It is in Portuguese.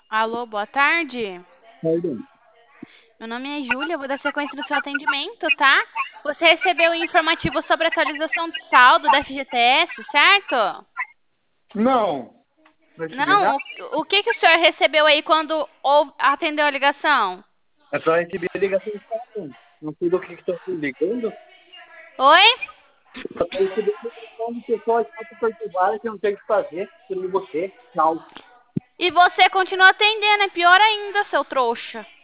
Alô, boa tarde. Perdão. Meu nome é Júlia, vou dar sequência no seu atendimento, tá? Você recebeu o informativo sobre a atualização do saldo da FGTS, certo? Não, não recebi nada. Não? O que o senhor recebeu aí quando atendeu a ligação? Eu só recebi a ligação de cartão. Não sei do que estão me ligando. Oi? Eu só recebi a ligação de pessoas que estão perturbadas que não tem o que fazer. Por você. Tchau. E você continua atendendo, é pior ainda, seu trouxa.